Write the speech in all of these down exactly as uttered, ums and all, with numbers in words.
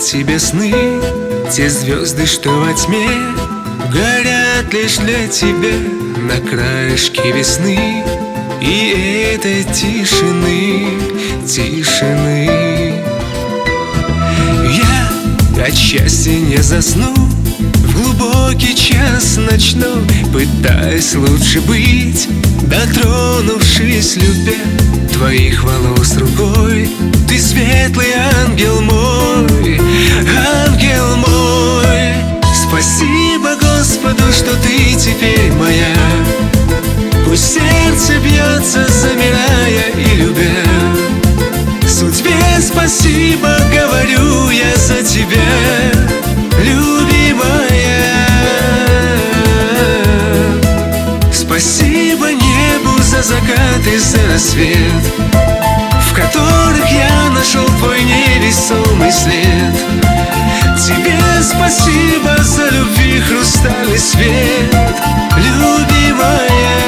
тебе сны, те звезды, что во тьме горят лишь для тебя на краешке весны и этой тишины, тишины. Я от счастья не засну в глубокий час ночной, пытаясь лучше быть, дотронувшись, любя твоих волос рукой. Ты светлый ангел мой, ангел мой. Спасибо Господу, что ты теперь моя. Пусть сердце бьется, замирая и любя. Судьбе спасибо, говорю я за тебя, любимая. Спасибо небу за закат и за рассвет, в которых я нашел твой невесомый след. Тебе спасибо за любви хрустальный свет, любимая.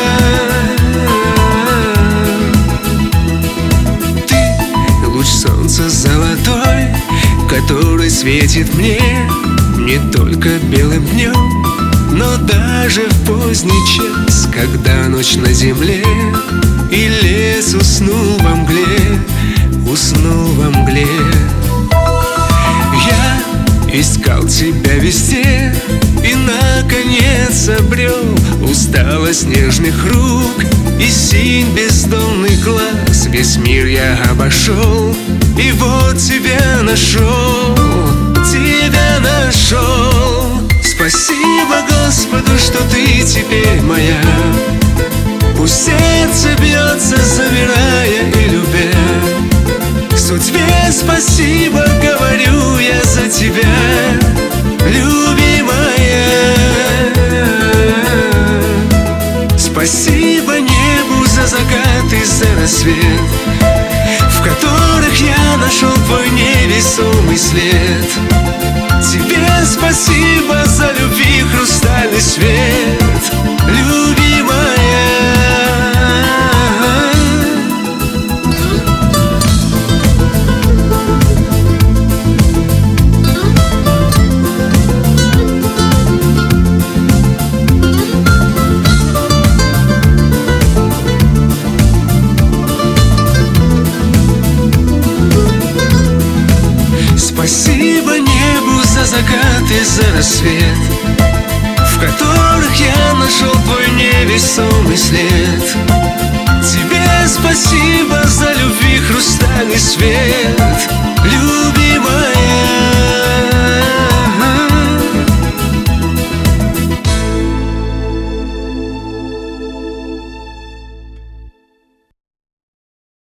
Ты луч солнца золотой, который светит мне не только белым днем, но даже в поздний час, когда ночь на земле и лес уснул во мгле, уснул во мгле. Я искал тебя везде и, наконец, обрел усталость нежных рук и синь бездонных глаз. Весь мир я обошел и вот тебя нашел, тебя нашел. Спасибо Господу, что ты теперь моя. Пусть сердце бьется, замирая и любя. Судьбе спасибо, говорю я за тебя, любимая. Спасибо небу за закат и за рассвет, в которых я нашел твой невесомый след. Тебе спасибо за любви хрустальный свет, любимая. Спасибо небу за закат и за рассвет, в которых я нашел твой невесомый след. Тебе спасибо за любви хрустальный свет,